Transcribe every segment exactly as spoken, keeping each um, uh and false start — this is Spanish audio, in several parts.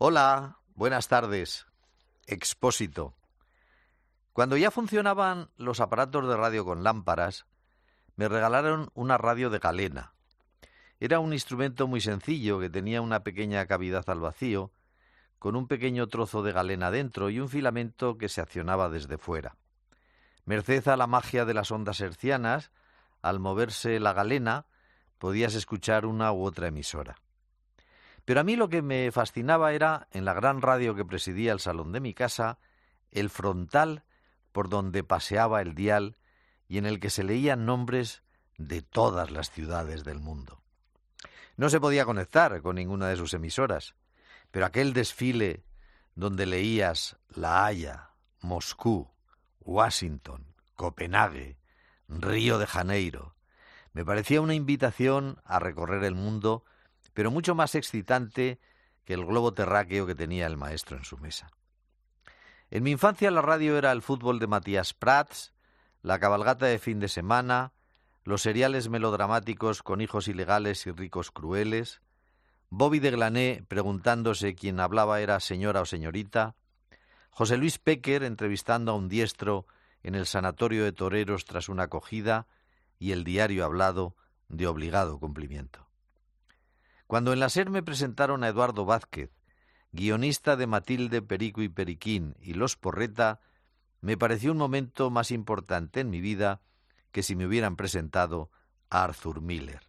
Hola, buenas tardes. Expósito. Cuando ya funcionaban los aparatos de radio con lámparas, me regalaron una radio de galena. Era un instrumento muy sencillo que tenía una pequeña cavidad al vacío, con un pequeño trozo de galena dentro y un filamento que se accionaba desde fuera. Merced a la magia de las ondas hertzianas, al moverse la galena, podías escuchar una u otra emisora. Pero a mí lo que me fascinaba era, en la gran radio que presidía el salón de mi casa, el frontal por donde paseaba el dial y en el que se leían nombres de todas las ciudades del mundo. No se podía conectar con ninguna de sus emisoras, pero aquel desfile donde leías La Haya, Moscú, Washington, Copenhague, Río de Janeiro, me parecía una invitación a recorrer el mundo, pero mucho más excitante que el globo terráqueo que tenía el maestro en su mesa. En mi infancia la radio era el fútbol de Matías Prats, la cabalgata de fin de semana, los seriales melodramáticos con hijos ilegales y ricos crueles, Bobby de Glané preguntándose quién hablaba era señora o señorita, José Luis Péquer entrevistando a un diestro en el sanatorio de toreros tras una acogida y el diario hablado de obligado cumplimiento. Cuando en la SER me presentaron a Eduardo Vázquez, guionista de Matilde, Perico y Periquín y Los Porreta, me pareció un momento más importante en mi vida que si me hubieran presentado a Arthur Miller.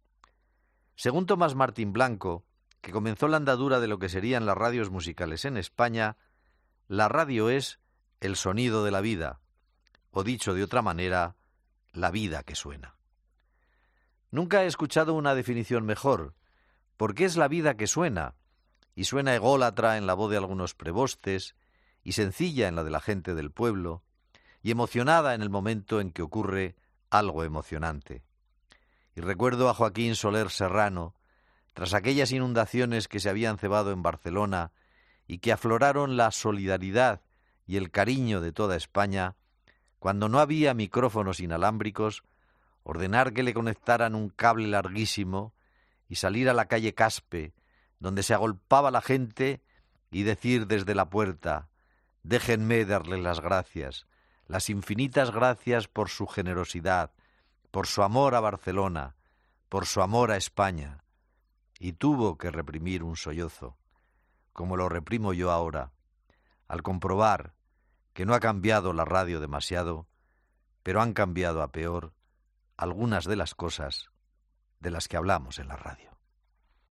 Según Tomás Martín Blanco, que comenzó la andadura de lo que serían las radios musicales en España, la radio es el sonido de la vida, o dicho de otra manera, la vida que suena. Nunca he escuchado una definición mejor, porque es la vida que suena, y suena ególatra en la voz de algunos prebostes, y sencilla en la de la gente del pueblo, y emocionada en el momento en que ocurre algo emocionante. Y recuerdo a Joaquín Soler Serrano, tras aquellas inundaciones que se habían cebado en Barcelona y que afloraron la solidaridad y el cariño de toda España, cuando no había micrófonos inalámbricos, ordenar que le conectaran un cable larguísimo y salir a la calle Caspe, donde se agolpaba la gente, y decir desde la puerta: déjenme darle las gracias, las infinitas gracias por su generosidad, por su amor a Barcelona, por su amor a España. Y tuvo que reprimir un sollozo, como lo reprimo yo ahora, al comprobar que no ha cambiado la radio demasiado, pero han cambiado a peor algunas de las cosas de las que hablamos en la radio.